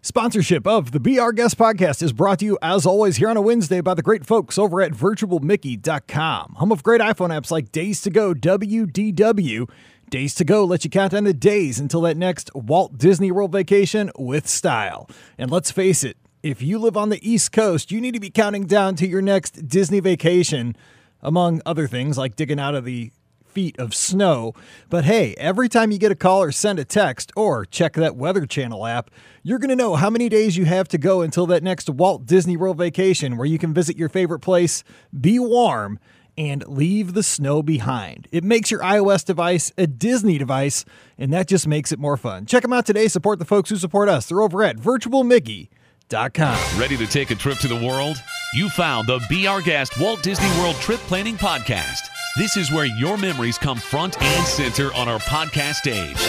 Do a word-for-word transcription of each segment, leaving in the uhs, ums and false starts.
Sponsorship of the Be Our Guest podcast is brought to you, as always, here on a Wednesday by the great folks over at virtual mickey dot com, home of great iPhone apps like Days to Go, W D W. Days to Go lets you count down the days until that next Walt Disney World vacation with style. And let's face it, if you live on the East Coast, you need to be counting down to your next Disney vacation, among other things like digging out of the feet of snow. But hey, every time you get a call or send a text or check that Weather Channel app, you're going to know how many days you have to go until that next Walt Disney World vacation where you can visit your favorite place, be warm, and leave the snow behind. It makes your iOS device a Disney device, and that just makes it more fun. Check them out today. Support the folks who support us. They're over at virtual mickey dot com. Ready to take a trip to the world? You found the Be Our Guest Walt Disney World Trip Planning Podcast. This is where your memories come front and center on our podcast stage.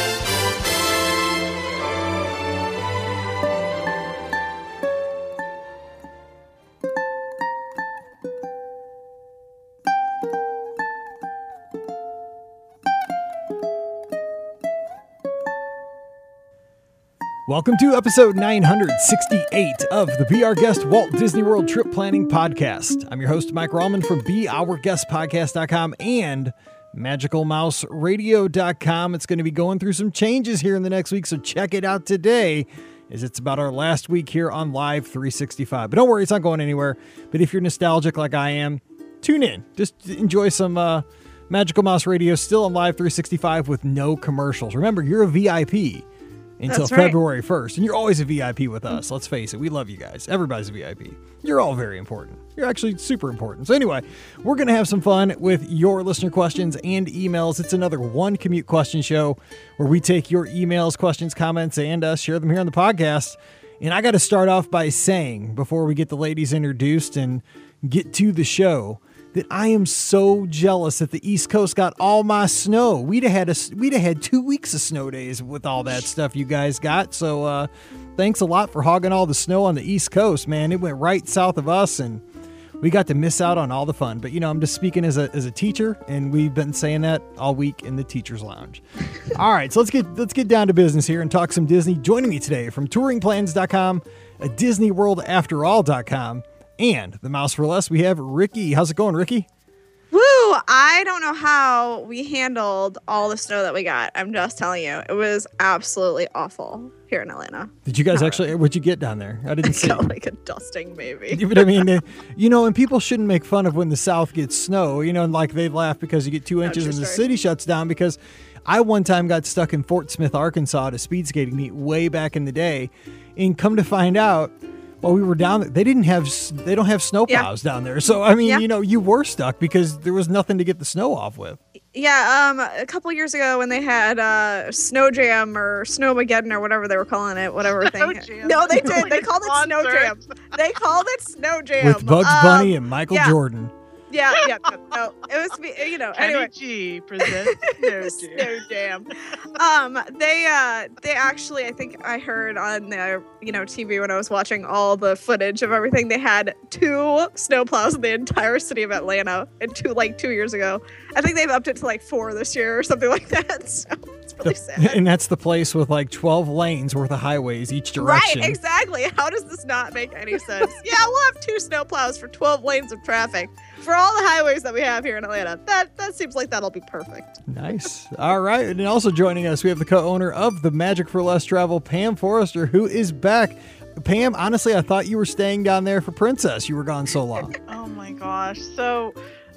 Welcome to episode nine hundred sixty-eight of the Be Our Guest Walt Disney World Trip Planning Podcast. I'm your host, Mike Rallman from be our guest podcast dot com and magical mouse radio dot com. It's going to be going through some changes here in the next week, so check it out today, as it's about our last week here on Live three sixty-five. But don't worry, it's not going anywhere. But if you're nostalgic like I am, tune in. Just enjoy some uh, Magical Mouse Radio still on Live three sixty-five with no commercials. Remember, you're a V I P until That's right. February first. And you're always a V I P with us. Let's face it. We love you guys. Everybody's a V I P. You're all very important. You're actually super important. So anyway, we're going to have some fun with your listener questions and emails. It's another One Commute question show where we take your emails, questions, comments, and uh, share them here on the podcast. And I got to start off by saying, before we get the ladies introduced and get to the show, that I am so jealous that the East Coast got all my snow. We'd have had a, we'd have had two weeks of snow days with all that stuff you guys got. So uh, thanks a lot for hogging all the snow on the East Coast, man. It went right south of us, and we got to miss out on all the fun. But, you know, I'm just speaking as a as a teacher, and we've been saying that all week in the Teacher's Lounge. All right, so let's get let's get down to business here and talk some Disney. Joining me today from touring plans dot com, a Disney World After All dot com, and the Mouse for Less, we have Ricky. How's it going, Ricky? Woo! I don't know how we handled all the snow that we got. I'm just telling you. It was absolutely awful here in Atlanta. Did you guys Not actually, really. what'd you get down there? I didn't I see. got like a dusting, maybe. But I mean, uh, you know, and people shouldn't make fun of when the South gets snow, you know, and like they laugh because you get two inches true and the story. city shuts down. Because I one time got stuck in Fort Smith, Arkansas at a speed skating meet way back in the day, and come to find out, while we were down there, they didn't have, they don't have snow Yeah. plows down there. So, I mean, Yeah. you know, you were stuck because there was nothing to get the snow off with. Yeah, um, a couple years ago when they had uh, Snow Jam or Snowmageddon or whatever they were calling it, whatever Snow thing. Jam. No, they did. Like They a called it Snow concert. Jam. They called it Snow Jam. With Bugs Um, Bunny and Michael yeah. Jordan. Yeah, yeah. No, no, it was, you know, Kenny anyway. G presents Snow Jam. Snow Jam. Um, they uh, they actually, I think I heard on the you know T V when I was watching all the footage of everything, they had two snowplows in the entire city of Atlanta, and two like two years ago. I think they've upped it to like four this year or something like that. So it's really sad. And that's the place with like twelve lanes worth of highways each direction. Right, exactly. How does this not make any sense? Yeah, we'll have two snowplows for twelve lanes of traffic for all the highways that we have here in Atlanta. That that seems like that'll be perfect. Nice. All right. And also joining us, we have the co-owner of the Magic for Less Travel, Pam Forrester, who is back. Pam, honestly, I thought you were staying down there for Princess. You were gone so long. Oh my gosh. So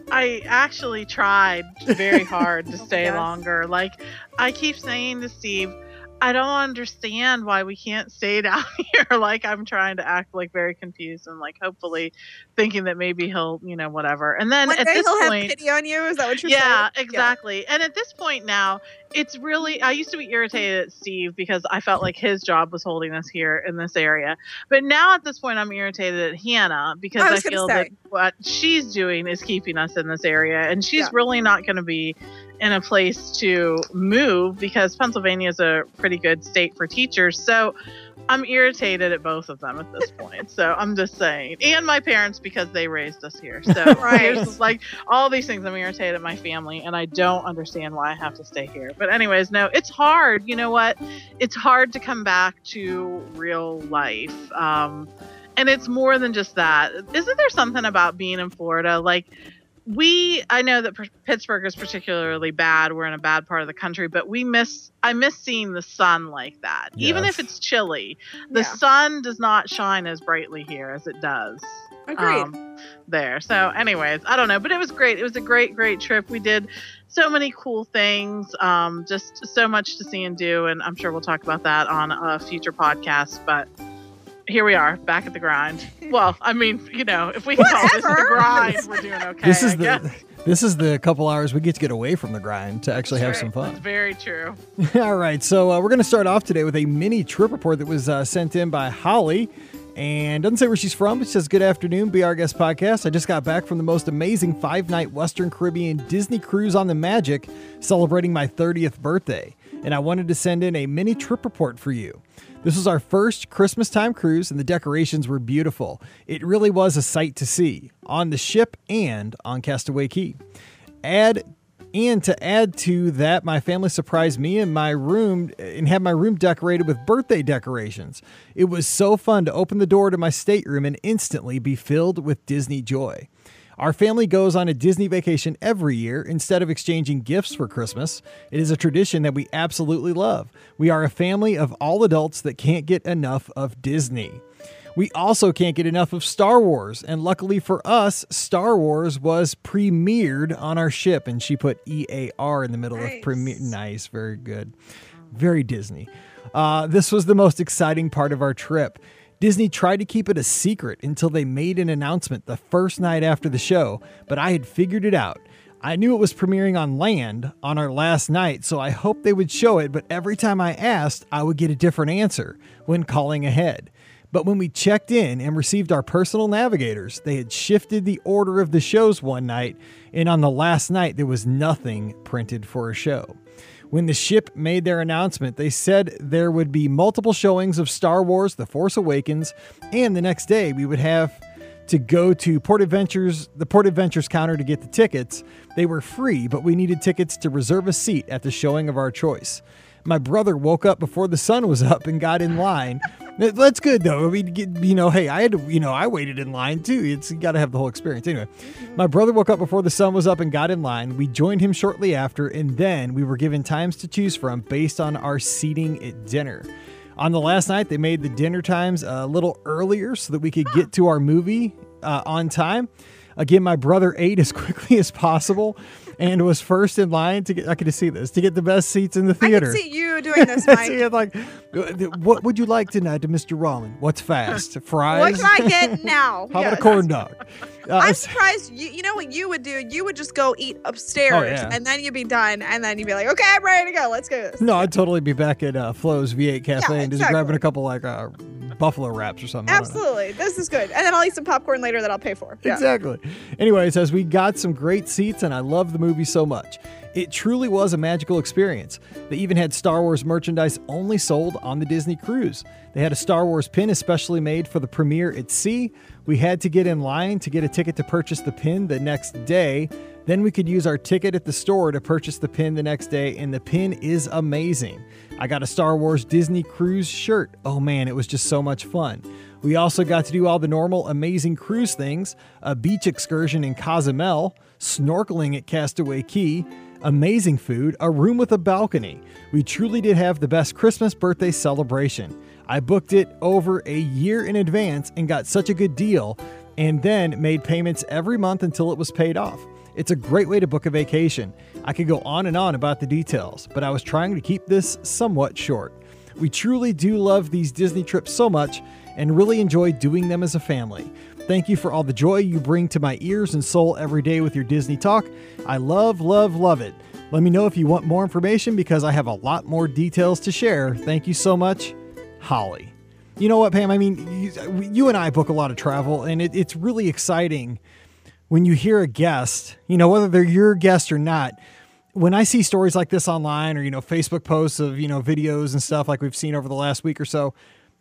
I actually tried very hard to Oh my stay gosh. longer. Like I keep saying to Steve, I don't understand why we can't stay down here. Like I'm trying to act like very confused and like hopefully thinking that maybe he'll, you know, whatever. And then One at day this he'll point, have pity on you. Is that what you're yeah, saying? exactly. And at this point now, it's really, I used to be irritated at Steve because I felt like his job was holding us here in this area. But now at this point, I'm irritated at Hannah because I I, was gonna feel say. that what she's doing is keeping us in this area. And she's Yeah. really not going to be in a place to move because Pennsylvania is a pretty good state for teachers. So I'm irritated at both of them at this point. So I'm just saying, and my parents because they raised us here. So Right. there's like all these things. I'm irritated at my family, and I don't understand why I have to stay here. But anyways, no, it's hard. You know what? It's hard to come back to real life. Um, and it's more than just that. Isn't there something about being in Florida? Like, we, I know that Pittsburgh is particularly bad. We're in a bad part of the country, but we miss, I miss seeing the sun like that. Yes. Even if it's chilly, the Yeah. sun does not shine as brightly here as it does Agreed. um, there. So anyways, I don't know, but it was great. It was a great, great trip. We did so many cool things, um, just so much to see and do. And I'm sure we'll talk about that on a future podcast, but here we are back at the grind. Well, I mean, you know, if we can call this the Whatever. grind, we're doing okay. This is I the guess. this is the couple hours we get to get away from the grind to actually have That's some right. fun. That's very true. All right, so uh, we're going to start off today with a mini trip report that was uh, sent in by Holly. And doesn't say where she's from. It says, good afternoon, Be Our Guest podcast. I just got back from the most amazing five-night Western Caribbean Disney cruise on the Magic, celebrating my thirtieth birthday. And I wanted to send in a mini trip report for you. This was our first Christmas time cruise, and the decorations were beautiful. It really was a sight to see, on the ship and on Castaway Cay. Add And to add to that, my family surprised me in my room and had my room decorated with birthday decorations. It was so fun to open the door to my stateroom and instantly be filled with Disney joy. Our family goes on a Disney vacation every year instead of exchanging gifts for Christmas. It is a tradition that we absolutely love. We are a family of all adults that can't get enough of Disney. We also can't get enough of Star Wars, and luckily for us, Star Wars was premiered on our ship, and she put E A R in the middle Nice. of premiere. Nice, very good. Very Disney. Uh, this was the most exciting part of our trip. Disney tried to keep it a secret until they made an announcement the first night after the show, but I had figured it out. I knew it was premiering on land on our last night, so I hoped they would show it, but every time I asked, I would get a different answer when calling ahead. But when we checked in and received our personal navigators, they had shifted the order of the shows one night, and on the last night, there was nothing printed for a show. When the ship made their announcement, they said there would be multiple showings of Star Wars The Force Awakens, and the next day we would have to go to Port Adventures, the Port Adventures counter to get the tickets. They were free, but we needed tickets to reserve a seat at the showing of our choice. My brother woke up before the sun was up and got in line. That's good though. I mean, you know, hey, I had to, you know, I waited in line too. It's you got to have the whole experience. Anyway, my brother woke up before the sun was up and got in line. We joined him shortly after, and then we were given times to choose from based on our seating at dinner. On the last night, they made the dinner times a little earlier so that we could get to our movie uh, on time. Again, my brother ate as quickly as possible and was first in line to get, I could see this, to get the best seats in the I theater. can see you doing this, Mike. So he had like, what would you like tonight to Mister Ramen? What's fast? Fries? What can I get now? How about Yes. a corn dog? Uh, I'm surprised. You, you know what you would do? You would just go eat upstairs, Oh, yeah. and then you'd be done, and then you'd be like, "Okay, I'm ready to go. Let's go." no, I'd totally be back at uh, Flo's V eight Cafe Yeah, and just exactly. grabbing a couple like uh, buffalo wraps or something. I don't know. Absolutely, this is good. And then I'll eat some popcorn later that I'll pay for. Yeah. Exactly. Anyway, it says we got some great seats and I love the movie so much. It truly was a magical experience. They even had Star Wars merchandise only sold on the Disney cruise. They had a Star Wars pin especially made for the premiere at sea. We had to get in line to get a ticket to purchase the pin the next day. Then we could use our ticket at the store to purchase the pin the next day, and the pin is amazing. I got a Star Wars Disney Cruise shirt. Oh man, it was just so much fun. We also got to do all the normal amazing cruise things, a beach excursion in Cozumel, snorkeling at Castaway Cay, amazing food, a room with a balcony. We truly did have the best Christmas birthday celebration. I booked it over a year in advance and got such a good deal, and then made payments every month until it was paid off. It's a great way to book a vacation. I could go on and on about the details, but I was trying to keep this somewhat short. We truly do love these Disney trips so much and really enjoy doing them as a family. Thank you for all the joy you bring to my ears and soul every day with your Disney talk. I love, love, love it. Let me know if you want more information because I have a lot more details to share. Thank you so much, Holly. You know what, Pam? I mean, you, you and I book a lot of travel, and it, it's really exciting when you hear a guest, you know, whether they're your guest or not. When I see stories like this online or, you know, Facebook posts of, you know, videos and stuff like we've seen over the last week or so,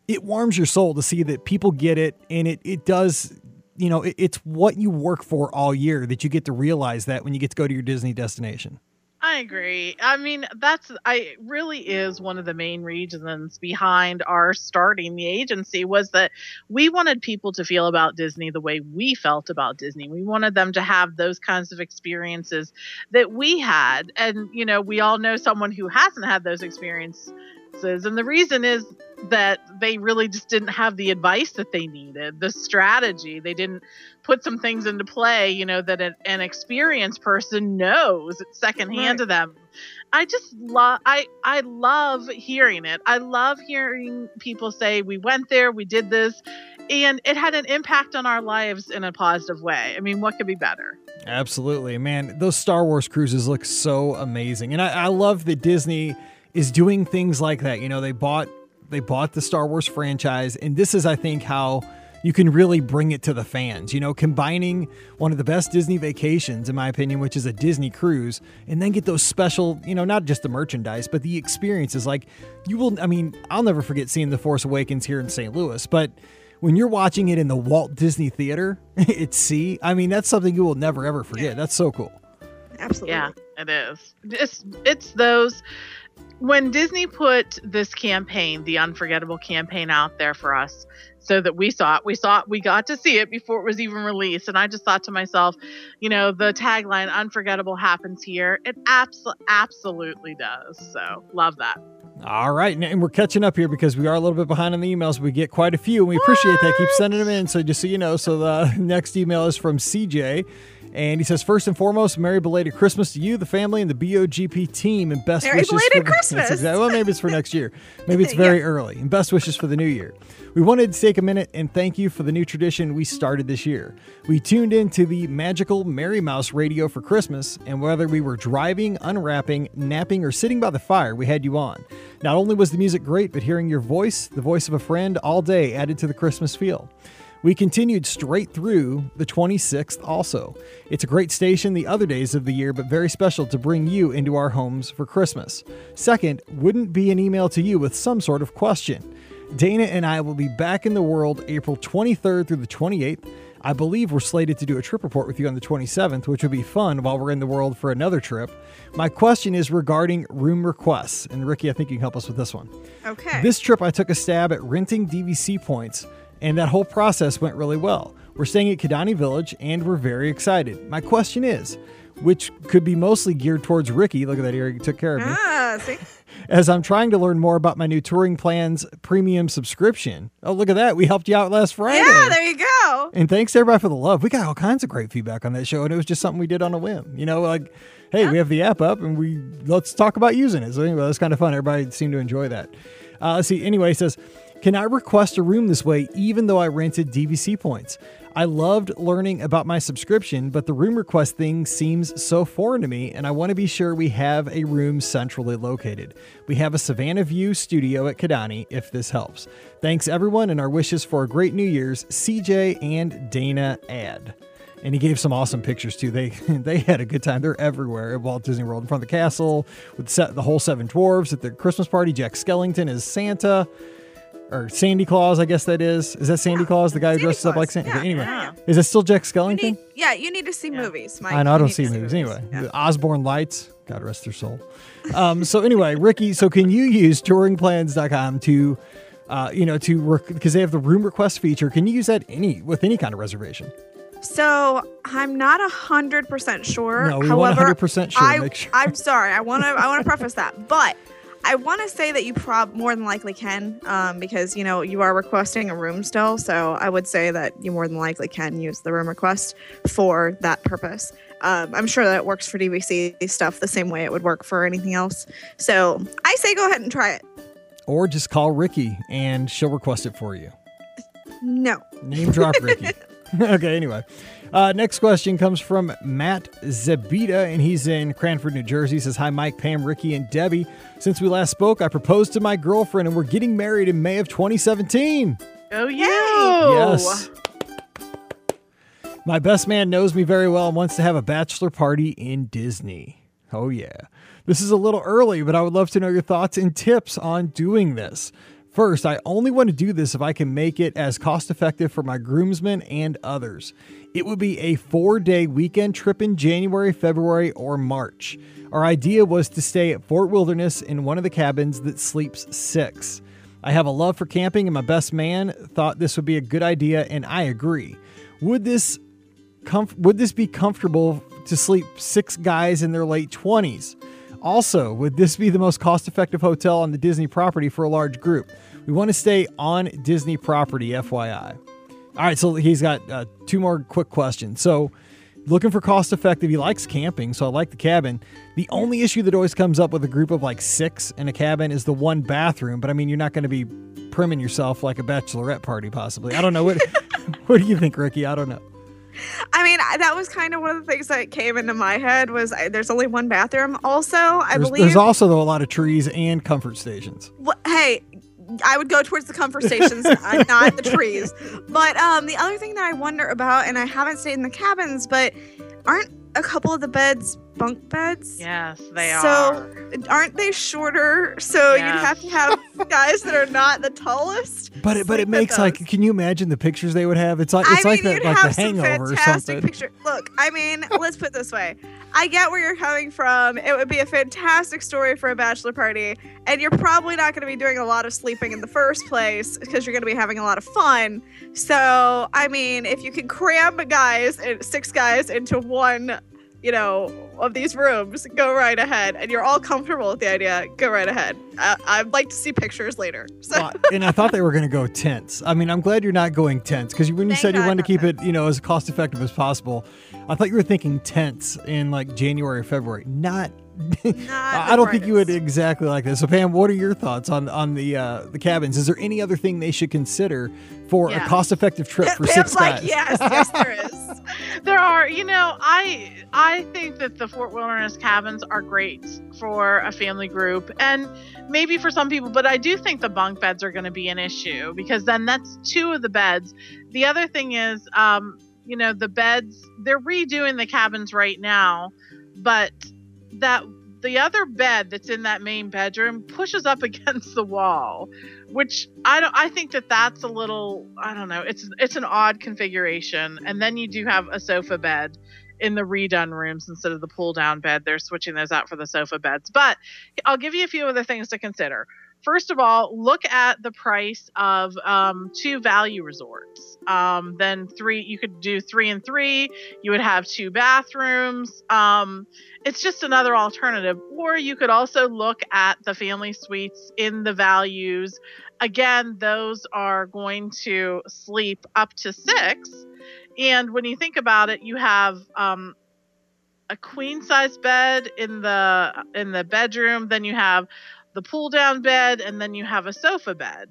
it warms your soul to see that people get it, and it, it does, you know, it, it's what you work for all year that you get to realize that when you get to go to your Disney destination. I agree. I mean, that's I really is one of the main reasons behind our starting the agency was that we wanted people to feel about Disney the way we felt about Disney. We wanted them to have those kinds of experiences that we had. And, you know, we all know someone who hasn't had those experiences. And the reason is that they really just didn't have the advice that they needed, the strategy. They didn't put some things into play, you know, that an, an experienced person knows it's secondhand Right. to them. I just love, I, I love hearing it. I love hearing people say, we went there, we did this, and it had an impact on our lives in a positive way. I mean, what could be better? Absolutely, man. Those Star Wars cruises look so amazing. And I, I love that Disney is doing things like that. You know, they bought they bought the Star Wars franchise, and this is, I think, how you can really bring it to the fans. You know, combining one of the best Disney vacations, in my opinion, which is a Disney cruise, and then get those special, you know, not just the merchandise, but the experiences. Like, you will, I mean, I'll never forget seeing The Force Awakens here in Saint Louis, but when you're watching it in the Walt Disney Theater at sea, I mean, that's something you will never, ever forget. That's so cool. Absolutely. Yeah, it is. It's, it's those... When Disney put this campaign, the Unforgettable campaign, out there for us so that we saw it, we saw it, we got to see it before it was even released. And I just thought to myself, you know, the tagline, Unforgettable happens here. It abs- absolutely does. So love that. All right. And we're catching up here because we are a little bit behind on the emails. We get quite a few, and we appreciate that. Keep sending them in. So just so you know, so the next email is from C J. And he says, first and foremost, Merry belated Christmas to you, the family, and the B O G P team, and best Merry wishes belated for the, Christmas. Exactly, well, maybe it's for next year. Maybe it's very Yeah. early. And best wishes for the new year. We wanted to take a minute and thank you for the new tradition we started this year. We tuned into the magical Merry Mouse radio for Christmas, and whether we were driving, unwrapping, napping, or sitting by the fire, we had you on. Not only was the music great, but hearing your voice, the voice of a friend, all day added to the Christmas feel. We continued straight through the twenty-sixth also. It's a great station the other days of the year, but very special to bring you into our homes for Christmas. Second, wouldn't be an email to you with some sort of question. Dana and I will be back in the world April twenty-third through the twenty-eighth. I believe we're slated to do a trip report with you on the twenty-seventh, which would be fun while we're in the world for another trip. My question is regarding room requests. And Ricky, I think you can help us with this one. Okay. This trip, I took a stab at renting D V C points, and that whole process went really well. We're staying at Kidani Village, and we're very excited. My question is, which could be mostly geared towards Ricky, look at that, Eric took care of me, ah, see? as I'm trying to learn more about my new Touring Plans premium subscription. Oh, look at that. We helped you out last Friday. Yeah, there you go. And thanks to everybody for the love. We got all kinds of great feedback on that show, and it was just something we did on a whim. You know, like, hey, we have the app up, and we let's talk about using it. So anyway, that's kind of fun. Everybody seemed to enjoy that. Uh, let's see. Anyway, it says, can I request a room this way even though I rented D V C points? I loved learning about my subscription, but the room request thing seems so foreign to me, and I want to be sure we have a room centrally located. We have a Savannah View studio at Kidani, if this helps. Thanks, everyone, and our wishes for a great New Year's, C J and Dana Add. And he gave some awesome pictures, too. They they had a good time. They're everywhere at Walt Disney World, in front of the castle, with set, the whole Seven Dwarves at the Christmas party. Jack Skellington is Santa. Or Sandy Claus, I guess that is. Is that Sandy Yeah, Claus, the guy who Sandy dresses up Claus. like Santa? Yeah, Okay, anyway, yeah, is it still Jack You Skellington? need, yeah, you need to see Yeah. movies, Mike. I know, I You don't need see to movies. Anyway, Yeah. the Osborne Lights, God rest their soul. Um, so anyway, Ricky, so can you use touring plans dot com to, uh, you know, to work, because they have the room request feature. Can you use that any with any kind of reservation? So I'm not a hundred percent sure. No, we However, want one hundred percent sure. I, Make sure. I'm sorry. I want to. I want to preface that, but I want to say that you prob more than likely can, um, because you know you are requesting a room still. So I would say that you more than likely can use the room request for that purpose. Um, I'm sure that it works for D V C stuff the same way it would work for anything else. So I say go ahead and try it. Or just call Ricky and she'll request it for you. No. Name drop Ricky. Okay, anyway. Uh, next question comes from Matt Zabita, and he's in Cranford, New Jersey. He says, hi, Mike, Pam, Ricky, and Debbie. Since we last spoke, I proposed to my girlfriend, and we're getting married in May of twenty seventeen. Oh, you! Yes. My best man knows me very well and wants to have a bachelor party in Disney. Oh, yeah. This is a little early, but I would love to know your thoughts and tips on doing this. First, I only want to do this if I can make it as cost effective for my groomsmen and others. It would be a four-day weekend trip in January, February, or March. Our idea was to stay at Fort Wilderness in one of the cabins that sleeps six. I have a love for camping, and my best man thought this would be a good idea, and I agree. Would this comf- would this be comfortable to sleep six guys in their late twenties? Also, would this be the most cost-effective hotel on the Disney property for a large group? We want to stay on Disney property, F Y I. All right, so he's got uh, two more quick questions. So, looking for cost-effective. He likes camping, so I like the cabin. The only issue that always comes up with a group of like six in a cabin is the one bathroom. But I mean, you're not going to be primming yourself like a bachelorette party, possibly. I don't know. What, what do you think, Ricky? I don't know. I mean, I- that was kind of one of the things that came into my head was I, there's only one bathroom. Also, I There's, believe. there's also, though, a lot of trees and comfort stations. Wh- hey, I would go towards the comfort stations, uh, not the trees. But um, the other thing that I wonder about, and I haven't stayed in the cabins, but aren't a couple of the beds bunk beds? Yes, they so, are. aren't they shorter? So Yes. you'd have to have guys that are not the tallest. But it, but it sleep makes with like, those. can you imagine the pictures they would have? It's like it's I like mean, the you'd like have the some Hangover or fantastic something. picture. Look, I mean, let's put it this way. I get where you're coming from. It would be a fantastic story for a bachelor party, and you're probably not going to be doing a lot of sleeping in the first place because you're going to be having a lot of fun. So, I mean, if you can cram guys, and six guys into one, you know, of these rooms, go right ahead. And you're all comfortable with the idea, go right ahead. I- I'd like to see pictures later. So. Well, and I thought they were going to go tents. I mean, I'm glad you're not going tents because when you Thank said you God wanted to keep not it, you know, as cost effective as possible, I thought you were thinking tents in like January or February. Not. Not I don't think you would brightest. exactly like this. So, Pam, what are your thoughts on on the uh, the cabins? Is there any other thing they should consider for a Yes. cost effective trip for Pam's six like, guys? yes, yes, there is. There are, you know, I I think that the Fort Wilderness cabins are great for a family group and maybe for some people, but I do think the bunk beds are going to be an issue because then that's two of the beds. The other thing is, um, you know, the beds, they're redoing the cabins right now, but that the other bed that's in that main bedroom pushes up against the wall, which I don't. I think that that's a little. I don't know. It's it's an odd configuration, and then you do have a sofa bed in the redone rooms instead of the pull down bed. They're switching those out for the sofa beds. But I'll give you a few other things to consider. First of all, look at the price of um, two value resorts. Um, then three, you could do three and three. You would have two bathrooms. Um, it's just another alternative. Or you could also look at the family suites in the values. Again, those are going to sleep up to six. And when you think about it, you have um, a queen size bed in the in the bedroom. Then you have the pull down bed, and then you have a sofa bed.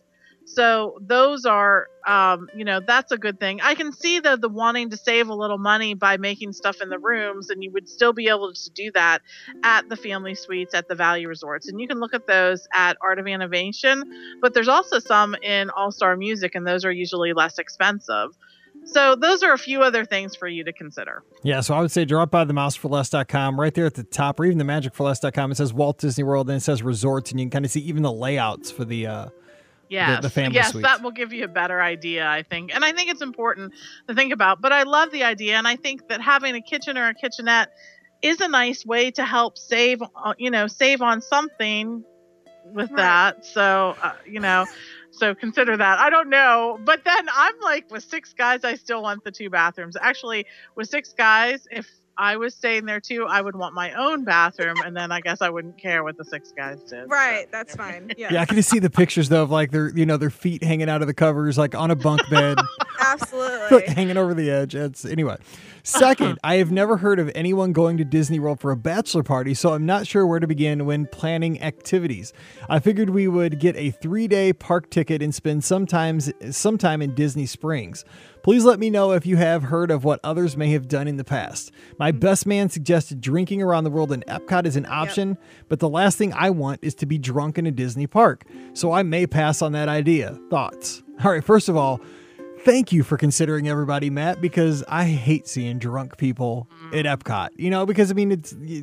So those are, um, you know, that's a good thing. I can see the the wanting to save a little money by making stuff in the rooms, and you would still be able to do that at the family suites at the value resorts. And you can look at those at Art of Innovation, but there's also some in All Star Music, and those are usually less expensive. So those are a few other things for you to consider. Yeah, so I would say drop by the mouse for less dot com right there at the top, or even the magic for less dot com. It says Walt Disney World, and it says resorts, and you can kind of see even the layouts for the uh, Yes, the family yes, suites. that will give you a better idea, I think. And I think it's important to think about. But I love the idea, and I think that having a kitchen or a kitchenette is a nice way to help save, uh, you know, save on something with Right. that. So, uh, you know, so consider that. I don't know. But then I'm like, with six guys, I still want the two bathrooms. Actually, with six guys, if I was staying there too, I would want my own bathroom, and then I guess I wouldn't care what the six guys did. Right, So, that's fine. Yeah, Yeah, I can just see the pictures though of like their, you know, their feet hanging out of the covers, like on a bunk bed, absolutely. hanging over the edge. It's anyway. Second, I have never heard of anyone going to Disney World for a bachelor party, so I'm not sure where to begin when planning activities. I figured we would get a three-day park ticket and spend sometimes sometime in Disney Springs. Please let me know if you have heard of what others may have done in the past. My best man suggested drinking around the world in Epcot is an option, but the last thing I want is to be drunk in a Disney park, so I may pass on that idea. Thoughts? All right, first of all, thank you for considering everybody, Matt, because I hate seeing drunk people at Epcot. You know, because I mean, it's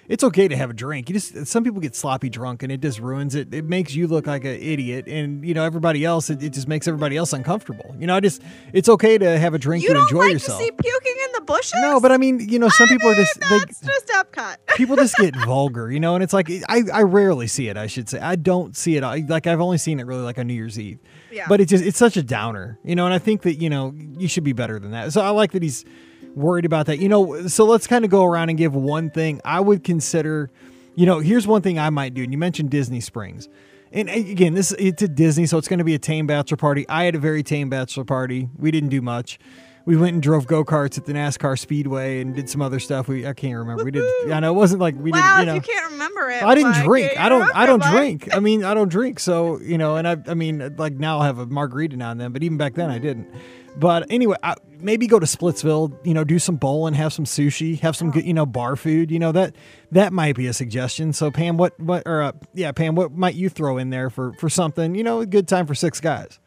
it's okay to have a drink. You just some people get sloppy drunk and it just ruins it. It makes you look like an idiot, and you know everybody else. It, it just makes everybody else uncomfortable. You know, I just it's okay to have a drink You and don't enjoy like yourself. to see puking in the bushes? No, but I mean, you know, some I people mean, are just they, that's just Epcot. people just get vulgar, you know, and it's like I, I rarely see it. I should say I don't see it. I, like I've only seen it really like on New Year's Eve, Yeah. but it just it's such a downer, you know. And I think that you know you should be better than that. So I like that he's worried about that, you know. So let's kind of go around and give one thing I would consider. You know, here's one thing I might do. And you mentioned Disney Springs, and again, this it's a Disney, so it's going to be a tame bachelor party. I had a very tame bachelor party. We didn't do much. We went and drove go-karts at the NASCAR Speedway and did some other stuff. We I can't remember. We did. I know it wasn't like we wow, didn't. You know, if you can't remember it. I didn't Mike, drink. you I don't. I don't remember it, Mike. drink. I mean, I don't drink. So you know, and I. I mean, like now I'll have a margarita now and then. But even back then, I didn't. But anyway, I, maybe go to Splitsville. You know, do some bowling, have some sushi, have some good, you know, bar food. You know that that might be a suggestion. So Pam, what what or uh, yeah, Pam, what might you throw in there for for something? You know, a good time for six guys.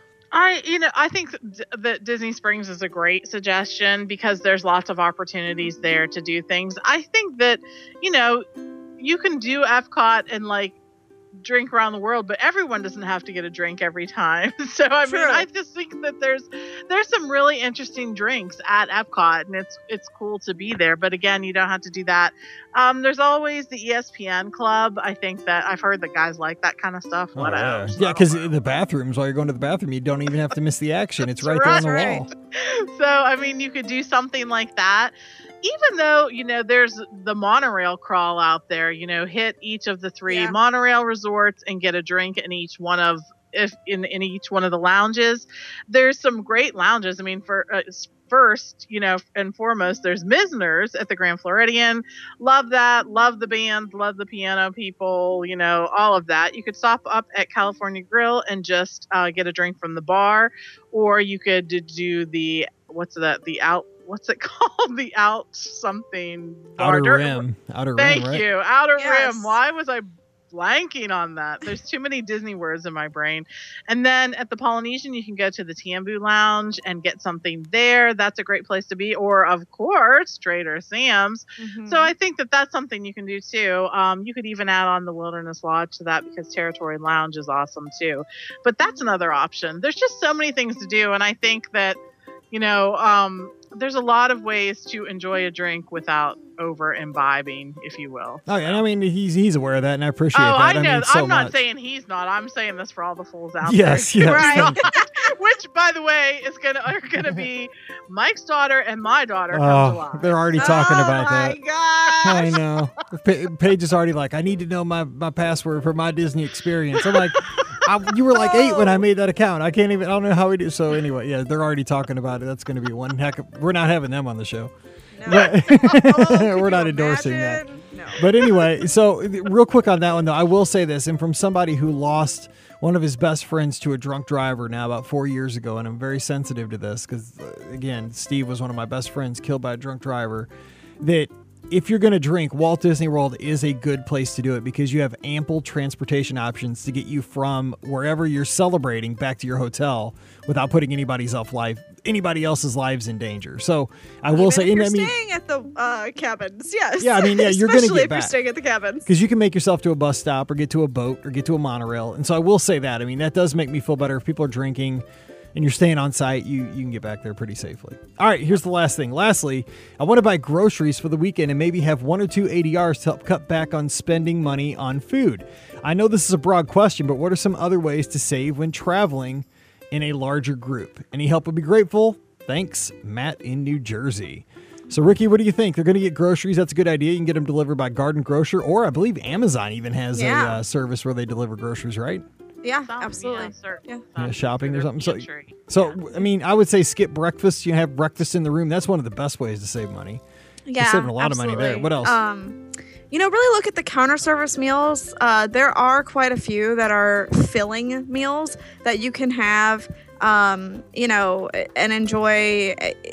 I, you know, I think d- that Disney Springs is a great suggestion because there's lots of opportunities there to do things. I think that, you know, you can do Epcot and like drink around the world, but everyone doesn't have to get a drink every time. So I True. mean, I just think that there's there's some really interesting drinks at Epcot, and it's it's cool to be there. But again, you don't have to do that. Um, there's always the E S P N Club. I think that I've heard that guys like that kind of stuff. Oh, Whatever. yeah, So yeah, I because don't know. the bathrooms, while you're going to the bathroom, you don't even have to miss the action. It's right That's there on the right. wall. So I mean, you could do something like that. Even though, you know, there's the monorail crawl out there, you know, hit each of the three Yeah. monorail resorts and get a drink in each one of if in, in each one of the lounges. There's some great lounges. I mean, for uh, first, you know, and foremost, there's Misner's at the Grand Floridian. Love that. Love the band. Love the piano people, you know, all of that. You could stop up at California Grill and just uh, get a drink from the bar, or you could do the, what's that? The out. What's it called? The out something bar. Outer Dur- Rim. Outer Thank Rim, right? you. Outer Yes. Rim. Why was I blanking on that? There's too many Disney words in my brain. And then at the Polynesian, you can go to the Tambu Lounge and get something there. That's a great place to be. Or, of course, Trader Sam's. Mhm. So I think that that's something you can do too. Um, you could even add on the Wilderness Lodge to that because Territory Lounge is awesome too. But that's another option. There's just so many things to do. And I think that, you know, um, there's a lot of ways to enjoy a drink without over imbibing, if you will. Oh, yeah, and I mean, he's he's aware of that, and I appreciate Oh, that. I know. mean, so I'm not much. saying he's not. I'm saying this for all the fools out Yes, there. yes. Right. Which, by the way, is gonna are gonna be Mike's daughter and my daughter come Oh, July. they're already talking oh about my that. gosh. I know. Pa- Paige is already like, I need to know my, my password for my Disney experience. I'm like, I, you were like eight when I made that account. I can't even, I don't know how we do. So anyway, yeah, they're already talking about it. That's going to be one heck of, we're not having them on the show. No. But Oh, can we're not you endorsing that. imagine? No. But anyway, so real quick on that one though, I will say this, and from somebody who lost one of his best friends to a drunk driver now about four years ago, and I'm very sensitive to this because, uh, again, Steve was one of my best friends killed by a drunk driver, that if you're going to drink, Walt Disney World is a good place to do it because you have ample transportation options to get you from wherever you're celebrating back to your hotel without putting anybody's elf life, anybody else's lives in danger. So I will Even say, if you're and I mean, staying at the uh, cabins, yes. Yeah, I mean, yeah, you're gonna Especially get if back. you're staying at the cabins. because you can make yourself to a bus stop or get to a boat or get to a monorail. And so I will say that. I mean, that does make me feel better. If people are drinking and you're staying on site, you, you can get back there pretty safely. All right, here's the last thing. Lastly, I want to buy groceries for the weekend and maybe have one or two A D Rs to help cut back on spending money on food. I know this is a broad question, but what are some other ways to save when traveling in a larger group? Any help would be grateful. Thanks, Matt in New Jersey. So, Ricky, what do you think? They're going to get groceries. That's a good idea. You can get them delivered by Garden Grocer, or I believe Amazon even has Yeah. a uh, service where they deliver groceries, right? Yeah, Some, absolutely. Yeah, certain Yeah. Yeah, some shopping or for their something. So- pantry. So, Yeah. I mean, I would say skip breakfast. You have breakfast in the room. That's one of the best ways to save money. Yeah, saving a lot of money there. absolutely. What else? Um, you know, really look at the counter service meals. Uh, there are quite a few that are filling meals that you can have, um, you know, and enjoy.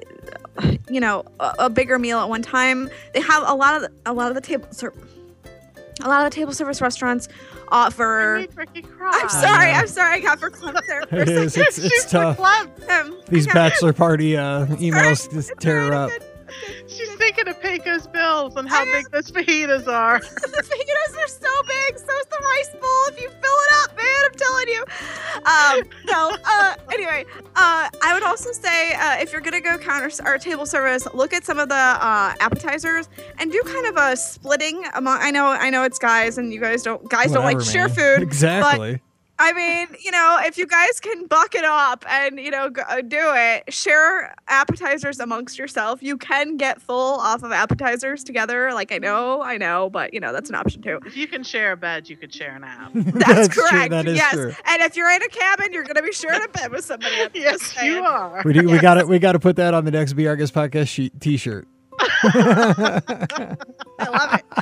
You know, a, a bigger meal at one time. They have a lot of the, a lot of the table ser- a lot of the table service restaurants You offer. made Ricky cry. I'm sorry. know. I'm sorry. I got verklempt there. For a It is. second. It's, it's She's tough. verklempt. Um, These I got- bachelor party uh, emails just tear her up. She's thinking of Paige Rico's bills and how I big those fajitas are. The fajitas are so big. So is the rice bowl. If you fill it up, man, I'm telling you. Um, no. Uh, anyway, uh, I would also say uh, if you're gonna go counter or table service, look at some of the uh, appetizers and do kind of a splitting among. I know, I know, it's guys, and you guys don't guys Whatever, don't like share man. food. Exactly. But, I mean, you know, if you guys can buck it up and, you know, go, do it, share appetizers amongst yourself. You can get full off of appetizers together. Like, I know, I know, but, you know, that's an option too. If you can share a bed, you could share an app. That's, That's correct. true. That is yes. true. And if you're in a cabin, you're going to be sharing a bed with somebody. I'm just Yes, saying. you are. We do, we got it. We got to put that on the next Be Our Guest podcast sheet, t-shirt. I love it.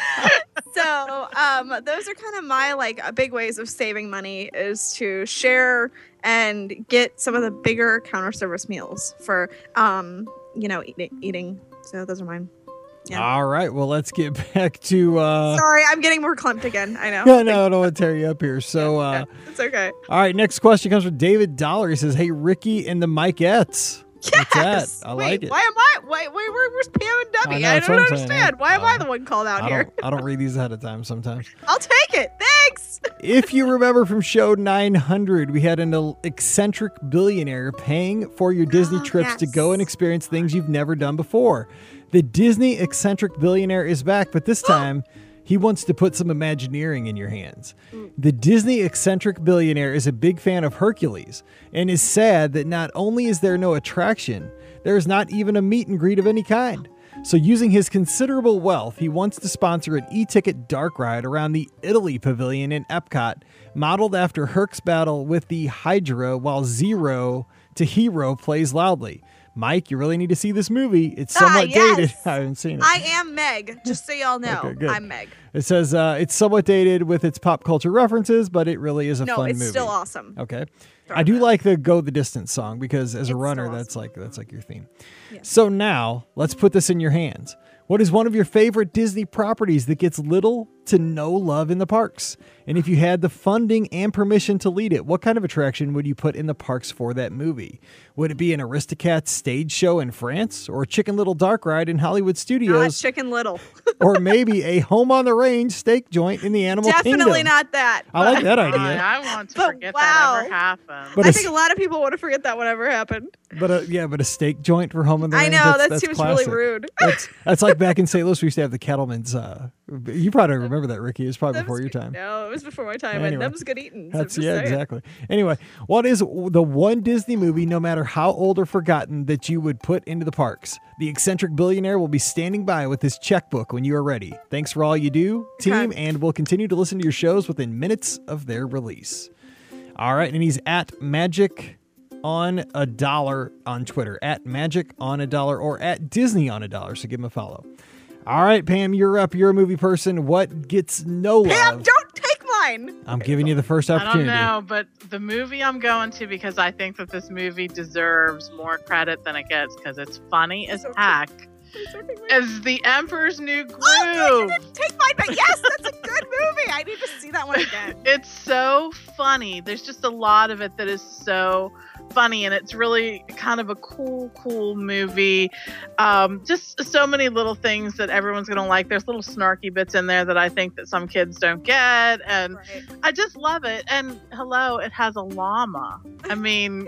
So um, those are kind of my like uh, big ways of saving money is to share and get some of the bigger counter service meals for um, you know eat- eating. So those are mine. Yeah. All right. Well, let's get back to. Uh, Sorry, I'm getting more clumped again. I know. no, no, I don't want to tear you up here. So, uh, Yeah, it's okay. all right. Next question comes from David Dollar. He says, "Hey, Ricky and the Mikeettes." What's Yes. that? I Wait, like it. why am I? Why? Wait, where, where's Pam and I Debbie? know, I, that's don't what I'm saying. understand. Why am Uh, I the one called out I here? don't, I don't read these ahead of time sometimes. I'll take it. Thanks. If you remember from show nine hundred, we had an eccentric billionaire paying for your Disney Oh, trips to yes. go and experience things you've never done before. The Disney eccentric billionaire is back, but this time he wants to put some Imagineering in your hands. The Disney eccentric billionaire is a big fan of Hercules and is sad that not only is there no attraction, there is not even a meet and greet of any kind. So using his considerable wealth, he wants to sponsor an e-ticket dark ride around the Italy Pavilion in Epcot, modeled after Herc's battle with the Hydra while Zero to Hero plays loudly. Mike, you really need to see this movie. It's Ah, somewhat yes. dated. I haven't seen it. I am Meg, just so y'all know. Okay, good. I'm Meg. It says uh, it's somewhat dated with its pop culture references, but it really is a No, fun it's movie. still awesome. Okay. Sorry I do about like the Go the Distance song because as a It's runner, still that's awesome. like that's like your theme. Yeah. So now let's put this in your hands. What is one of your favorite Disney properties that gets little to no love in the parks? And if you had the funding and permission to lead it, what kind of attraction would you put in the parks for that movie? Would it be an Aristocats stage show in France or a Chicken Little dark ride in Hollywood Not Studios Chicken Little. or maybe a home on the range steak joint in the Animal Definitely Kingdom? not that. I like but- that I, idea. I want to But forget wow. that ever happened. But I a- think a lot of people want to forget that whatever happened. But a, yeah, but a steak joint for home on the I range. know, that's, that that's seems classic. really rude. That's that's like back in Saint Louis, we used to have the Cattleman's. Uh, you probably remember that, Ricky. It was probably That before was your good- time. No, it was before my time, Anyway, and them's good eating. That's yeah, exactly. Anyway, what is the one Disney movie, no matter how old or forgotten, that you would put into the parks? The eccentric billionaire will be standing by with his checkbook when you are ready. Thanks for all you do, team, Okay. and we'll continue to listen to your shows within minutes of their release. All right, and he's at Magic on a dollar on Twitter, at Magic on a dollar, or at Disney on a dollar. So give him a follow. All right, Pam, you're up. You're a movie person. What gets no Pam, love? don't take mine. I'm giving you the first I don't opportunity. know, but the movie I'm going to because I think that this movie deserves more credit than it gets because it's funny as So heck. Please don't take mine. As The Emperor's New Groove. Oh, good, you didn't take mine, but yes, that's a good movie. I need to see that one again. It's so funny. There's just a lot of it that is so funny, and it's really kind of a cool, cool movie. Um, just so many little things that everyone's gonna like. There's little snarky bits in there that I think that some kids don't get, and Right. I just love it. And hello, it has a llama. I mean,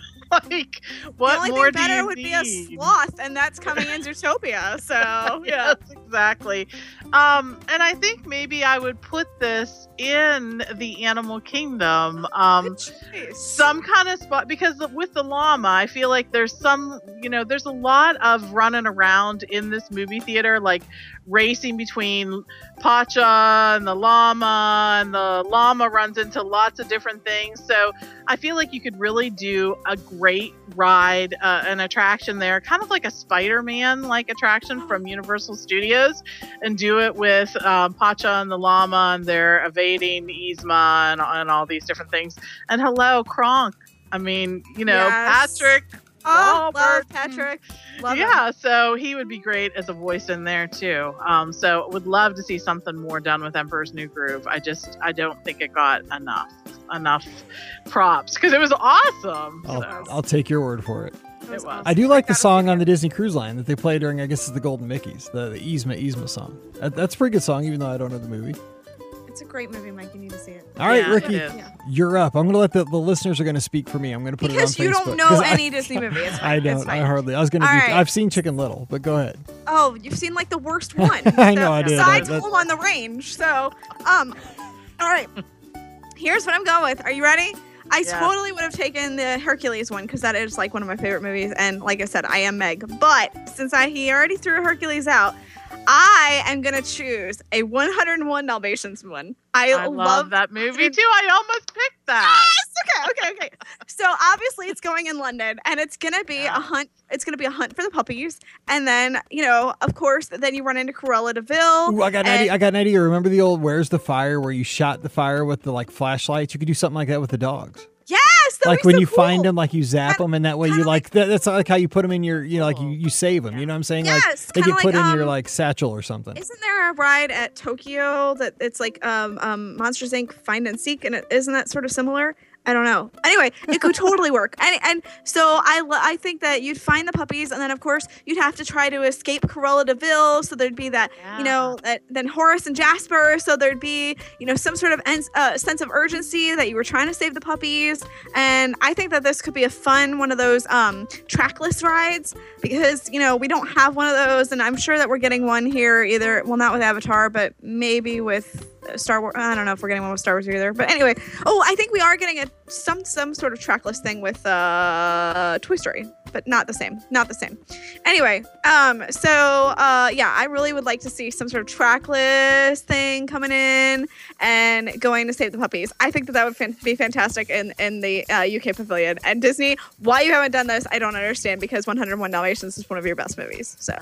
like, what the only more thing do better you would need? be a sloth, and that's coming in Zootopia. So yeah. Yes, exactly. Um, and I think maybe I would put this in the Animal Kingdom. Um, Good choice. some kind of spot because with the llama, I feel like there's some, you know, there's a lot of running around in this movie theater, like racing between Pacha and the llama, and the llama runs into lots of different things. So I feel like you could really do a great ride, uh, an attraction there, kind of like a Spider-Man like attraction from Universal Studios, and do it with um, Pacha and the llama, and they're evading Yzma and, and all these different things. And hello, Kronk. I mean, you know, Yes. Patrick. Oh, love Wahlberg. Patrick. Love yeah, him. so he would be great as a voice in there too. Um, so would love to see something more done with Emperor's New Groove. I just I don't think it got enough enough props because it was awesome. I'll, So. I'll take your word for it. It was It was. awesome. I do like the gotta song see on it. the Disney Cruise Line that they play during, I guess, it's the Golden Mickeys, the, the Yzma Yzma song. That, that's a pretty good song, even though I don't know the movie. It's a great movie, Mike. You need to see it. All right, Yeah, Ricky, it is. Yeah. you're up. I'm going to let the, the listeners are going to speak for me. I'm going to put Because it on you Facebook. don't know 'Cause I- any Disney movie. It's fine. I It's don't. I fine. hardly. I was going to do. All right. I've seen Chicken Little, but go ahead. Oh, you've seen like the worst one. I know I did. Besides That- that- Home on the Range. So, um, all right. Here's what I'm going with. Are you ready? I Yeah. totally would have taken the Hercules one because that is like one of my favorite movies. And like I said, I am Meg. But since I he already threw Hercules out, I am gonna choose a one oh one Dalmatians one. I, I love that movie too. I almost picked that. Yes, okay, okay, okay. So obviously it's going in London, and it's gonna be Yeah. a hunt. It's gonna be a hunt for the puppies, and then you know, of course, then you run into Cruella Deville. Ooh, I got an and- idea. I got an idea. Remember the old "Where's the Fire" where you shot the fire with the like flashlights? You could do something like that with the dogs. Yes, that would Like be when so you cool. find them, like you zap Kinda- them, and that way you kinda like that, that's like how you put them in your, you know, like you, you save them. You know what I'm saying? Yes, like they kinda get put like, in your um, like satchel or something. Isn't there a ride at Tokyo that it's like um, um, Monsters Incorporated. Find and Seek, and it, isn't that sort of similar? I don't know. Anyway, it could totally work. And and so I lo- I think that you'd find the puppies, and then of course you'd have to try to escape Cruella Deville. So there'd be that you know that, then Horace and Jasper. So there'd be you know some sort of en- uh, sense of urgency that you were trying to save the puppies. And I think that this could be a fun one of those um, trackless rides because you know we don't have one of those, and I'm sure that we're getting one here either. Well, not with Avatar, but maybe with Star Wars. I don't know if we're getting one with Star Wars either. But anyway, oh, I think we are getting a some some sort of trackless thing with uh Toy Story, but not the same. Not the same. Anyway, um, so uh, yeah, I really would like to see some sort of trackless thing coming in and going to save the puppies. I think that that would fan- be fantastic in in the uh, U K pavilion. And Disney, why you haven't done this, I don't understand because one oh one Dalmatians is one of your best movies. So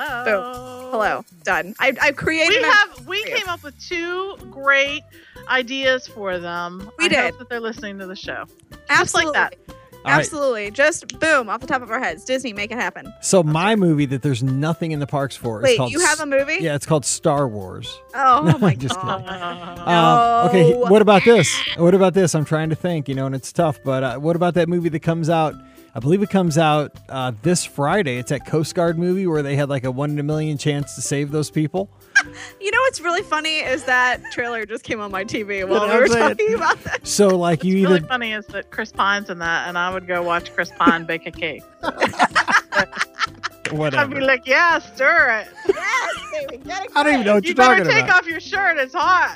Hello. hello, done. I I created. We a- have we came up with two great ideas for them. We I did. hope that they're listening to the show. absolutely. like that. All right. Absolutely. Just boom, off the top of our heads. Disney, make it happen. So my movie that there's nothing in the parks for is Wait, called you have a movie? Yeah, it's called Star Wars. Oh my Just god. kidding. Um, okay, No. what about this? What about this? I'm trying to think, you know, and it's tough, but uh, what about that movie that comes out? I believe it comes out uh, this Friday. It's that Coast Guard movie where they had like a one in a million chance to save those people. You know what's really funny is that trailer just came on my T V while What we I'm were saying. talking about that. So like you Really either funny is that Chris Pine's in that, and I would go watch Chris Pine bake a cake. I'd whatever. be like, yeah, stir it. Yes, baby. Get it I don't even know what You you're better talking take about. off your shirt. It's hot.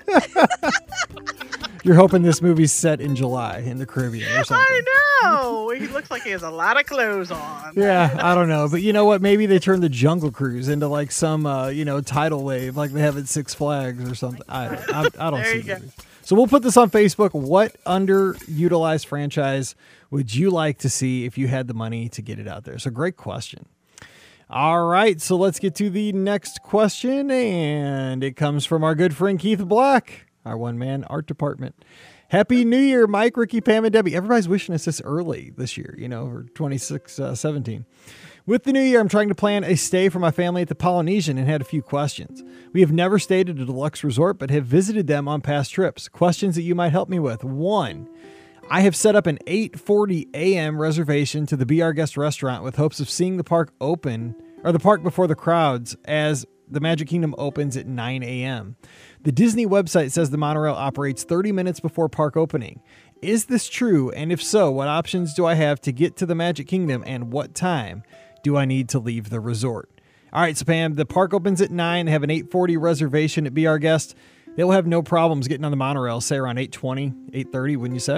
You're hoping this movie's set in July in the Caribbean or something. I know. He looks like he has a lot of clothes on. Yeah, I don't know, but you know what? Maybe they turn the Jungle Cruise into like some, uh, you know, tidal wave, like they have at Six Flags or something. I, I, I don't There see you go. movies. So we'll put this on Facebook. What underutilized franchise would you like to see if you had the money to get it out there? So great question. All right, so let's get to the next question, and it comes from our good friend Keith Black, our one-man art department. Happy New Year, Mike, Ricky, Pam, and Debbie. Everybody's wishing us this early this year, you know, for twenty-six seventeen. With the new year, I'm trying to plan a stay for my family at the Polynesian and had a few questions. We have never stayed at a deluxe resort, but have visited them on past trips. Questions that you might help me with. One, I have set up an eight forty a.m. reservation to the Be Our Guest restaurant with hopes of seeing the park open, or the park before the crowds, as the Magic Kingdom opens at nine a.m. The Disney website says the monorail operates thirty minutes before park opening. Is this true? And if so, what options do I have to get to the Magic Kingdom, and what time do I need to leave the resort? All right, so Pam, the park opens at nine. They have an eight forty reservation at Be Our Guest. They will have no problems getting on the monorail, say around eight twenty, eight thirty, wouldn't you say?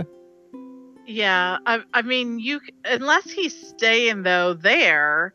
Yeah, I, I mean, you c- unless he's staying though there,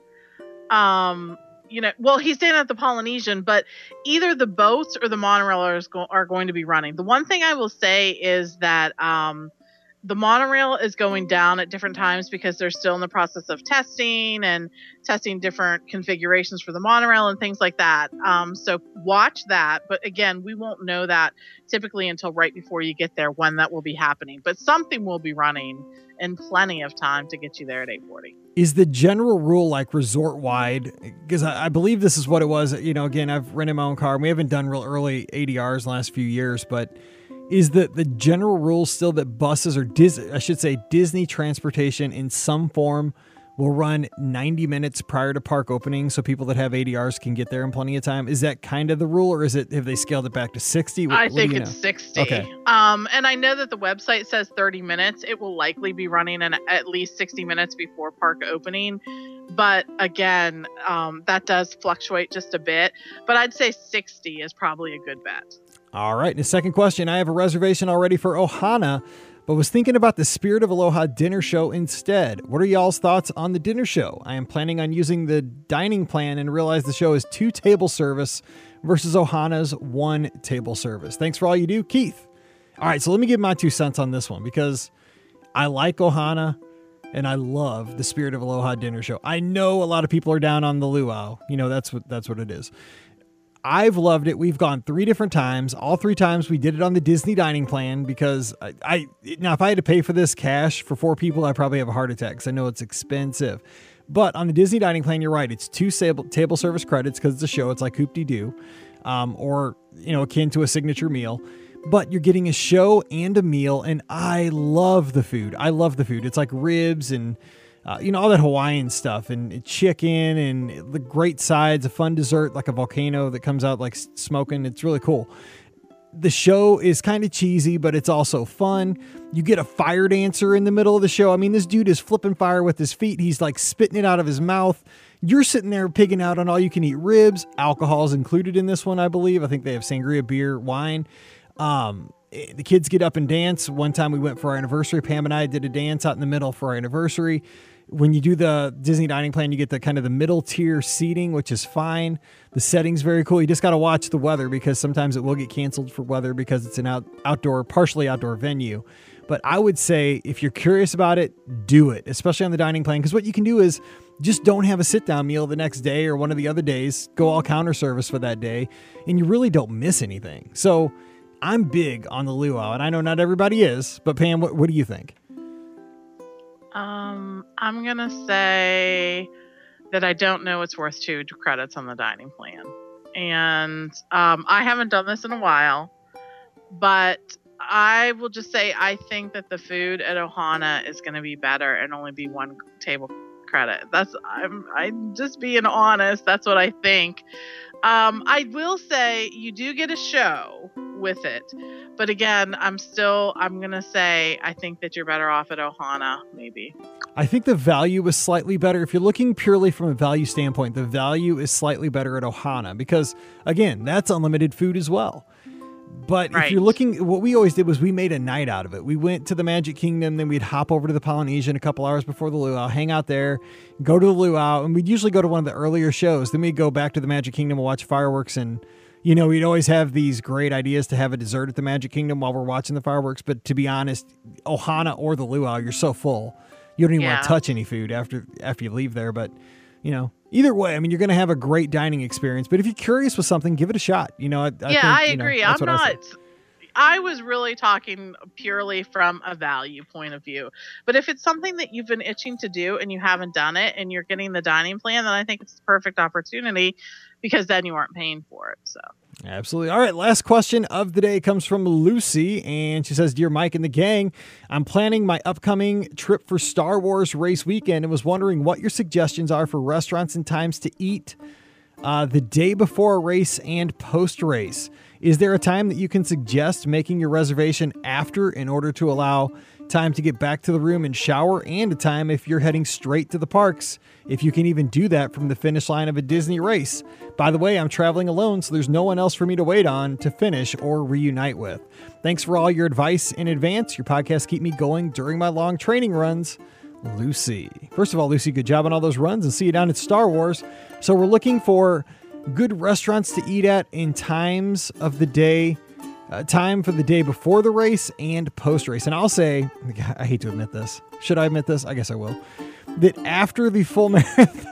um, you know, well, he's staying at the Polynesian, but either the boats or the monorail are, go- are going to be running. The one thing I will say is that um, the monorail is going down at different times because they're still in the process of testing and testing different configurations for the monorail and things like that. Um, so watch that. But again, we won't know that typically until right before you get there when that will be happening. But something will be running in plenty of time to get you there at eight forty. Is the general rule like resort wide? Because I, I believe this is what it was. You know, again, I've rented my own car. And we haven't done real early A D Rs in the last few years, but is the, the general rule still that buses or Dis- I should say Disney transportation in some form will run ninety minutes prior to park opening so people that have A D Rs can get there in plenty of time. Is that kind of the rule, or is it, have they scaled it back to sixty? What, I what think do you it's know? sixty. Okay. Um, and I know that the website says thirty minutes. It will likely be running in at least sixty minutes before park opening. But again, um, that does fluctuate just a bit. But I'd say sixty is probably a good bet. All right. And the second question, I have a reservation already for Ohana, but was thinking about the Spirit of Aloha dinner show instead. What are y'all's thoughts on the dinner show? I am planning on using the dining plan and realize the show is two table service versus Ohana's one table service. Thanks for all you do, Keith. All right, so let me give my two cents on this one because I like Ohana and I love the Spirit of Aloha dinner show. I know a lot of people are down on the luau. You know, that's what that's what it is. I've loved it. We've gone three different times. All three times we did it on the Disney dining plan because I, I now if I had to pay for this cash for four people, I'd probably have a heart attack because I know it's expensive. But on the Disney dining plan, you're right. It's two table, table service credits because it's a show. It's like Hoop-Dee-Doo, um, or, you know, akin to a signature meal. But you're getting a show and a meal, and I love the food. I love the food. It's like ribs and Uh, you know, all that Hawaiian stuff and chicken and the great sides, a fun dessert like a volcano that comes out like smoking. It's really cool. The show is kind of cheesy, but it's also fun. You get a fire dancer in the middle of the show. I mean, this dude is flipping fire with his feet. He's like spitting it out of his mouth. You're sitting there pigging out on all you can eat ribs. Alcohol is included in this one, I believe. I think they have sangria, beer, wine. Um, the kids get up and dance. One time we went for our anniversary. Pam and I did a dance out in the middle for our anniversary. When you do the Disney dining plan, you get the kind of the middle tier seating, which is fine. The setting's very cool. You just got to watch the weather because sometimes it will get canceled for weather because it's an out, outdoor, partially outdoor venue. But I would say if you're curious about it, do it, especially on the dining plan. Because what you can do is just don't have a sit down meal the next day or one of the other days. Go all counter service for that day. And you really don't miss anything. So I'm big on the luau, and I know not everybody is. But Pam, what, what do you think? Um, I'm gonna say that I don't know it's worth two credits on the dining plan, and um, I haven't done this in a while, but I will just say I think that the food at Ohana is going to be better and only be one table credit. That's I'm I'm just being honest. That's what I think. Um, I will say you do get a show with it, but again, I'm still I'm gonna say I think that you're better off at Ohana. Maybe I think the value is slightly better. If you're looking purely from a value standpoint, the value is slightly better at Ohana because again, that's unlimited food as well. But right. if you're looking, what we always did was we made a night out of it. We went to the Magic Kingdom, then we'd hop over to the Polynesian a couple hours before the luau, hang out there, go to the luau, and we'd usually go to one of the earlier shows. Then we'd go back to the Magic Kingdom and watch fireworks. And, you know, we'd always have these great ideas to have a dessert at the Magic Kingdom while we're watching the fireworks. But to be honest, Ohana or the luau, you're so full. You don't even yeah. want to touch any food after after you leave there. But, you know, either way, I mean, you're going to have a great dining experience. But if you're curious with something, give it a shot. You know, I, I yeah, think, I you know, agree. that's I'm what I not. I was really talking purely from a value point of view. But if it's something that you've been itching to do and you haven't done it and you're getting the dining plan, then I think it's the perfect opportunity because then you aren't paying for it. So absolutely. All right. Last question of the day comes from Lucy. And she says, Dear Mike and the gang, I'm planning my upcoming trip for Star Wars race weekend and was wondering what your suggestions are for restaurants and times to eat uh, the day before a race and post race. Is there a time that you can suggest making your reservation after in order to allow time to get back to the room and shower, and a time if you're heading straight to the parks, if you can even do that from the finish line of a Disney race? By the way, I'm traveling alone, so there's no one else for me to wait on to finish or reunite with. Thanks for all your advice in advance. Your podcasts keep me going during my long training runs. Lucy. First of all, Lucy, good job on all those runs, and see you down at Star Wars. So we're looking for good restaurants to eat at in times of the day, uh, time for the day before the race and post race. And I'll say, I hate to admit this. Should I admit this? I guess I will. That after the full marathon,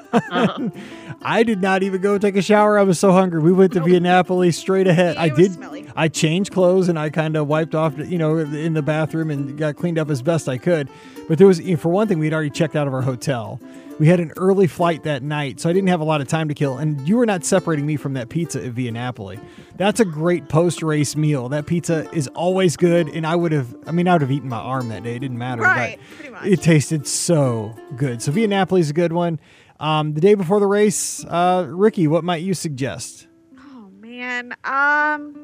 I did not even go take a shower. I was so hungry. We went to Via Napoli straight ahead. It I was did. smelly. I changed clothes and I kind of wiped off, you know, in the bathroom and got cleaned up as best I could. But there was, for one thing, we'd already checked out of our hotel. We had an early flight that night, so I didn't have a lot of time to kill. And you were not separating me from that pizza at Via Napoli. That's a great post-race meal. That pizza is always good, and I would have, I mean, I would have eaten my arm that day. It didn't matter. Right, but pretty much. It tasted so good. So Via Napoli is a good one. Um, the day before the race, uh, Ricky, what might you suggest? Oh man, um,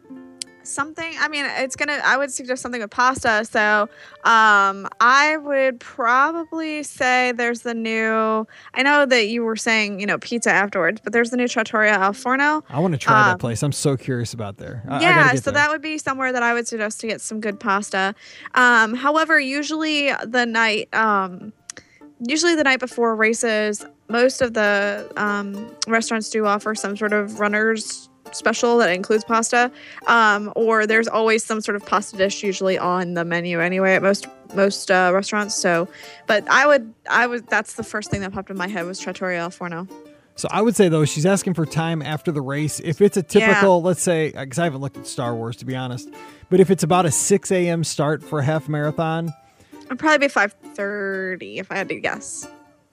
something. I mean, it's gonna. I would suggest something with pasta. So, um, I would probably say there's the new. I know that you were saying, you know, pizza afterwards, but there's the new Trattoria Al Forno. I want to try Um, that place. I'm so curious about there. I, I yeah, gotta get so there. that would be somewhere that I would suggest to get some good pasta. Um, however, usually the night, um, usually the night before races, most of the um, restaurants do offer some sort of runner's special that includes pasta, um, or there's always some sort of pasta dish usually on the menu anyway at most most uh, restaurants. So, but I would, I would. That's the first thing that popped in my head was Trattoria Al Forno. So I would say, though, she's asking for time after the race. If it's a typical, let's say, because I haven't looked at Star Wars, to be honest, but if it's about a six a.m. start for a half marathon, It'd probably be five thirty if I had to guess.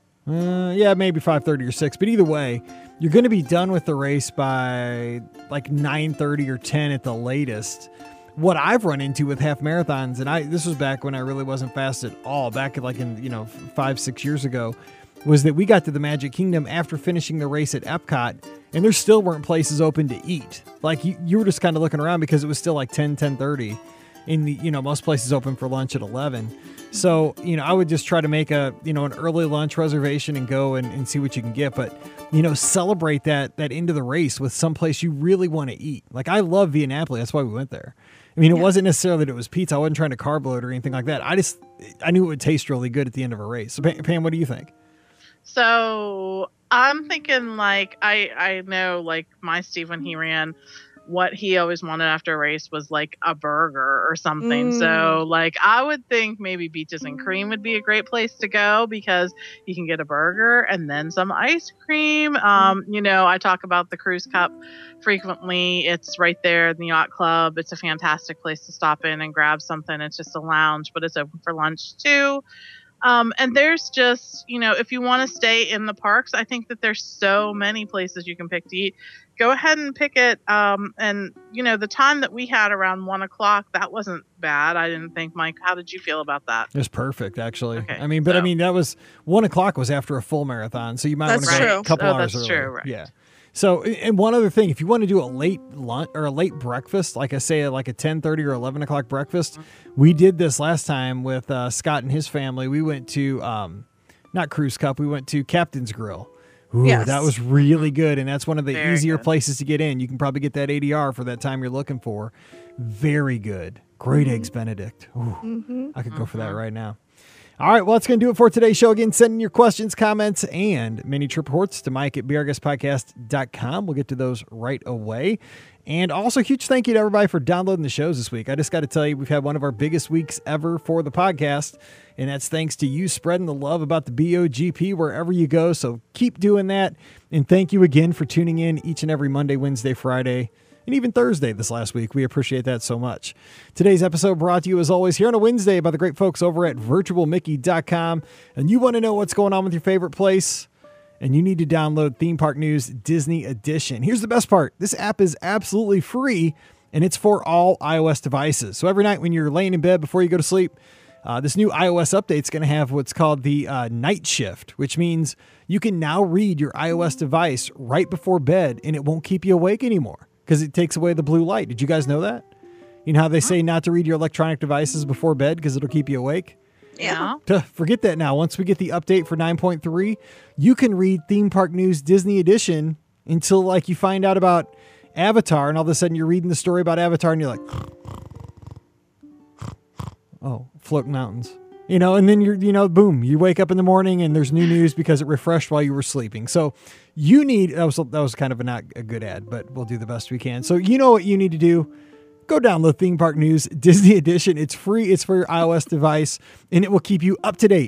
uh, yeah, maybe five thirty or six. But either way, you're going to be done with the race by like nine thirty or ten at the latest. What I've run into with half marathons, and I this was back when I really wasn't fast at all, back like in, you know, five, six years ago, was that we got to the Magic Kingdom after finishing the race at Epcot, and there still weren't places open to eat. Like, you, you were just kind of looking around because it was still like ten, ten thirty. In the, you know, most places open for lunch at eleven. So, you know, I would just try to make a, you know, an early lunch reservation and go and, and see what you can get. But, you know, celebrate that that into the race with some place you really want to eat. Like, I love Via Napoli. That's why we went there. I mean, it Yeah. wasn't necessarily that it was pizza. I wasn't trying to carb load or anything like that. I just, I knew it would taste really good at the end of a race. So, Pam, Pam, what do you think? So I'm thinking like I I know like my Steve when he ran, what he always wanted after a race was like a burger or something. Mm. So like I would think maybe Beaches and Cream would be a great place to go because you can get a burger and then some ice cream. Um, you know, I talk about the Cruise Cup frequently. It's right there in the Yacht Club. It's a fantastic place to stop in and grab something. It's just a lounge, but it's open for lunch too. Um, and there's just, you know, if you want to stay in the parks, I think that there's so many places you can pick to eat. Go ahead and pick it. Um, and, you know, the time that we had around one o'clock, that wasn't bad. I didn't think, Mike, how did you feel about that? It was perfect, actually. Okay, I mean, but I so- mean, that was one o'clock was after a full marathon. So you might want That's to go true. a couple Oh, hours that's earlier. true, right. Yeah. So, and one other thing, if you want to do a late lunch or a late breakfast, like I say, like a ten thirty or eleven o'clock breakfast, we did this last time with uh, Scott and his family. We went to, um, not Cruise Cup, we went to Captain's Grill. Ooh, Yes. that was really good. And that's one of the Very easier good. places to get in. You can probably get that A D R for that time you're looking for. Very good. Great Eggs Benedict. Ooh, Mm-hmm. I could go for that right now. All right, well, that's going to do it for today's show. Again, send in your questions, comments, and mini trip reports to Mike at b r guest podcast dot com. We'll get to those right away. And also, huge thank you to everybody for downloading the shows this week. I just got to tell you, we've had one of our biggest weeks ever for the podcast, and that's thanks to you spreading the love about the B O G P wherever you go. So keep doing that, and thank you again for tuning in each and every Monday, Wednesday, Friday, and even Thursday this last week. We appreciate that so much. Today's episode brought to you, as always, here on a Wednesday by the great folks over at virtual mickey dot com. And you want to know what's going on with your favorite place? And you need to download Theme Park News Disney Edition. Here's the best part. This app is absolutely free, and it's for all iOS devices. So every night when you're laying in bed before you go to sleep, uh, this new iOS update is going to have what's called the uh, night shift, which means you can now read your iOS device right before bed, and it won't keep you awake anymore because it takes away the blue light. Did you guys know that? You know how they say not to read your electronic devices before bed because it'll keep you awake? Yeah. Tuh, Forget that now. Once we get the update for nine point three, you can read Theme Park News Disney Edition until like you find out about Avatar, and all of a sudden you're reading the story about Avatar and you're like, oh, floating mountains. You know, and then you're, you know, boom, you wake up in the morning and there's new news because it refreshed while you were sleeping. So you need, that was, that was kind of a not a good ad, but we'll do the best we can. So you know what you need to do. Go download Theme Park News Disney Edition. It's free. It's for your iOS device, and it will keep you up to date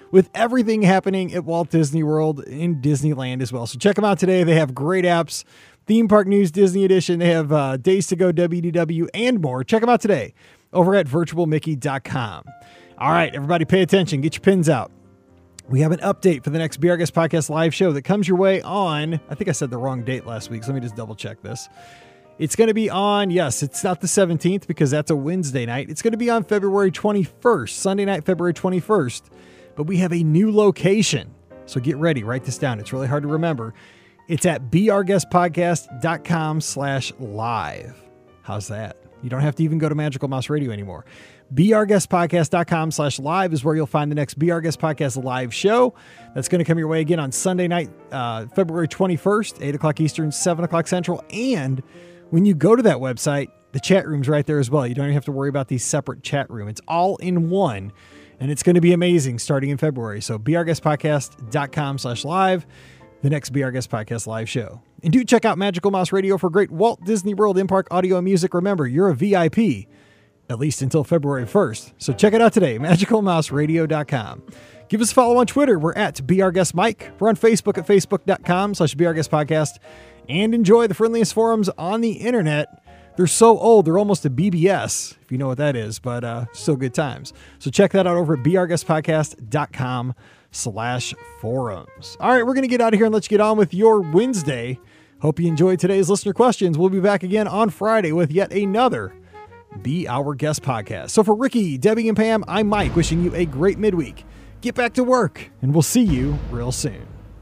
with everything happening at Walt Disney World in Disneyland as well. So check them out today. They have great apps, Theme Park News Disney Edition. They have uh, Days to Go W D W and more. Check them out today over at virtual mickey dot com. All right, everybody pay attention. Get your pins out. We have an update for the next Be Our Guest Podcast live show that comes your way on, I think I said the wrong date last week, so let me just double check this. It's going to be on, yes, it's not the seventeenth because that's a Wednesday night. It's going to be on February twenty-first, Sunday night, February twenty-first. But we have a new location. So get ready, write this down. It's really hard to remember. It's at beourguestpodcast.com slash live. How's that? You don't have to even go to Magical Mouse Radio anymore. beourguestpodcast.com slash live is where you'll find the next Be Our Guest Podcast live show. That's going to come your way again on Sunday night, uh, February twenty-first, eight o'clock Eastern, seven o'clock Central. And when you go to that website, the chat room's right there as well. You don't even have to worry about these separate chat room. It's all in one, and it's going to be amazing starting in February. So beourguestpodcast.com slash live, the next Be Our Guest Podcast live show. And do check out Magical Mouse Radio for great Walt Disney World in-park audio and music. Remember, you're a V I P, at least until February first. So check it out today, magical mouse radio dot com. Give us a follow on Twitter. We're at Be Our Guest Mike. We're on Facebook at facebook.com slash Be Our Guest Podcast. And enjoy the friendliest forums on the internet. They're so old, they're almost a B B S, if you know what that is, but uh, still good times. So check that out over at beourguestpodcast.com slash forums. All right, we're going to get out of here and let you get on with your Wednesday. Hope you enjoyed today's listener questions. We'll be back again on Friday with yet another Be Our Guest Podcast. So for Ricky, Debbie, and Pam, I'm Mike, wishing you a great midweek. Get back to work, and we'll see you real soon.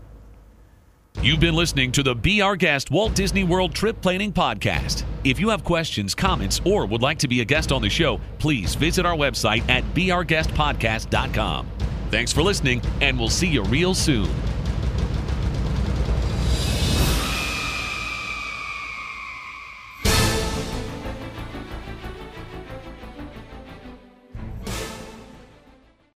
You've been listening to the Be Our Guest Walt Disney World Trip Planning Podcast. If you have questions, comments, or would like to be a guest on the show, please visit our website at be our guest podcast dot com. Thanks for listening, and we'll see you real soon.